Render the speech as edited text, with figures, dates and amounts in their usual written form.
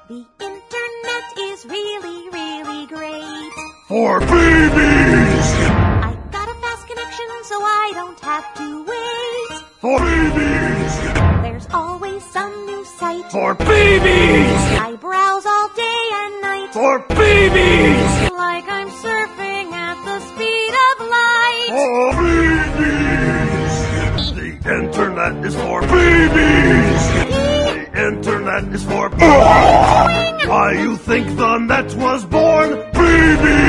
The internet is really, really great. For babies! I got a fast connection so I don't have to wait. For babies! There's always some new site. For babies! I browse all day and night. For babies! Like I'm surfing at the speed of light. For babies! The internet is for babies! The internet is for... Why you think the net was born? Babies!